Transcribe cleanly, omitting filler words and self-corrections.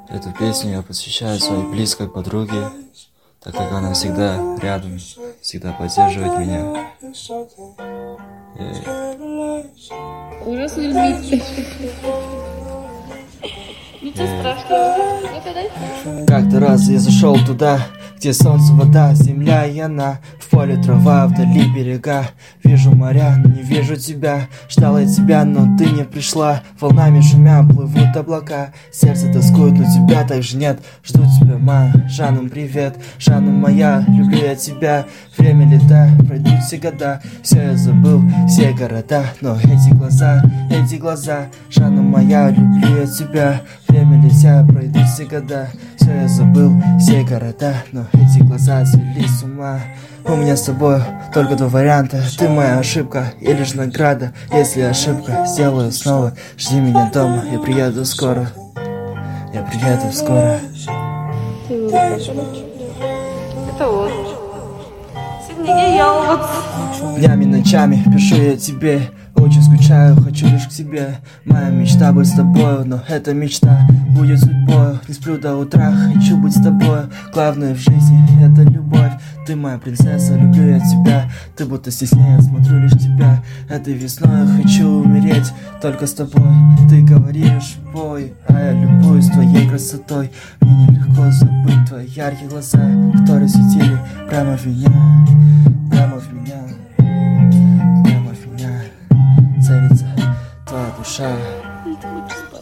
Эту песню я посвящаю своей близкой подруге, так как она всегда рядом, всегда поддерживает меня. Ужасно любить. Ничего страшного. Ну-ка, дай. Как-то раз я зашел туда, где солнце, вода, земля и она. В поле трава, вдали берега. Вижу моря, но не вижу тебя. Ждал я тебя, но ты не пришла. Волнами шумя плывут облака. Сердце тоскует, но тебя также нет. Жду тебя, ма, Жанна, привет. Жанна моя, люблю я тебя. Время лета, пройдут все года. Все я забыл, все города. Но эти глаза, Жанна моя, люблю я тебя. Время летя, пройдут все года. Все я забыл, все города. Но эти глаза свели с ума. У меня с тобой только два варианта. Ты моя ошибка или же награда. Если ошибка, сделаю снова. Жди меня дома, я приеду скоро. Я приеду скоро. Это вот. Сегодня я Днями, ночами пишу я тебе. Очень скучаю, хочу лишь к тебе. Моя мечта быть с тобою, но эта мечта будет судьбой. Не сплю до утра, хочу быть с тобой. Главное в жизни это любовь. Ты моя принцесса, люблю я тебя. Ты будто стесняя, смотрю лишь тебя. Этой весной я хочу умереть только с тобой. Ты говоришь бой, а я любуюсь твоей красотой. Мне нелегко забыть твои яркие глаза, которые светили прямо в меня. Прямо в меня. Прямо в меня целится твоя душа.